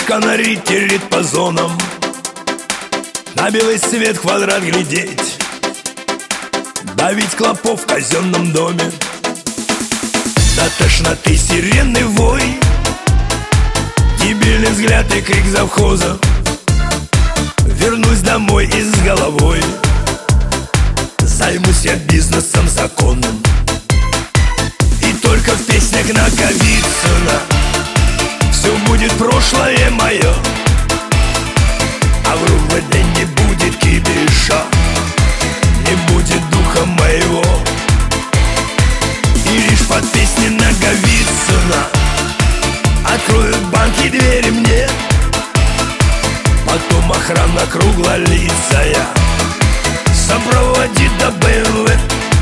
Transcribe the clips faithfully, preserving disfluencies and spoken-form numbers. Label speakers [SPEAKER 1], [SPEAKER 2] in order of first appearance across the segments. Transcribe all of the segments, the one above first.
[SPEAKER 1] Бабушка на ритерит по зонам, на белый свет квадрат глядеть, давить клопов в казенном доме, до тошноты сиренный вой, гибельный взгляд и крик завхоза. Вернусь домой и с головой займусь я бизнесом законным. И только в песнях Наговицына все будет прошлое мое, а в РУВД не будет кипиша, не будет духа моего. И лишь под песни Наговицына откроют банки двери мне, потом охрана круглолицая сопроводит до БМВ.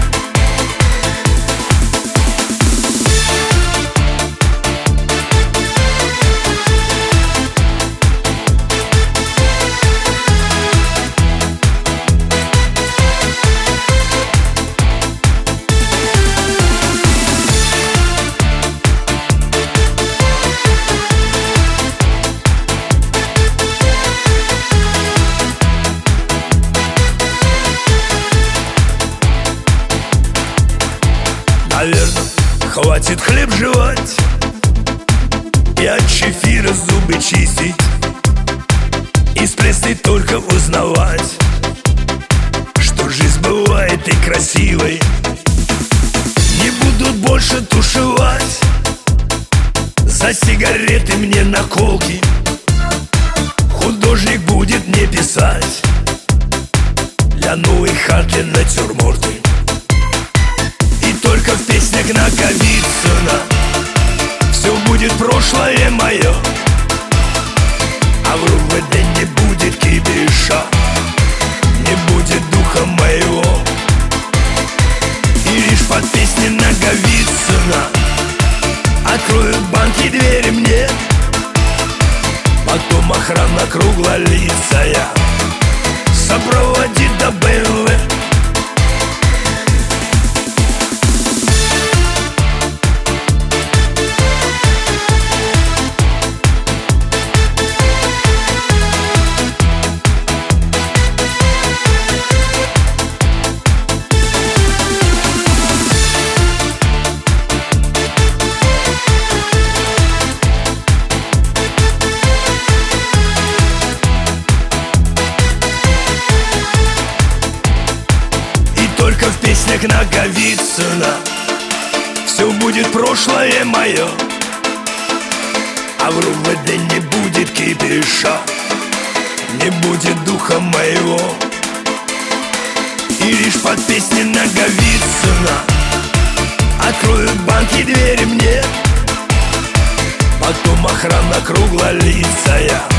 [SPEAKER 1] Наверно, хватит хлеб жевать и от чефира зубы чистить, из прессы только узнавать, что жизнь бывает и красивой. Не будут больше тушевать за сигареты мне наколки, художник будет мне писать для новой хаты натюрморты. Только в песнях Наговицына все будет прошлое мое, а в РУВД не будет кипиша, не будет духа моего. И лишь под песни Наговицына откроют банки двери мне, потом охрана круглолицая сопроводит до БМВ. Только в песнях Наговицына все будет прошлое мое, а в РУВД не будет кипиша, не будет духа моего. И лишь под песни Наговицына откроют банки двери мне, потом охрана круглолицая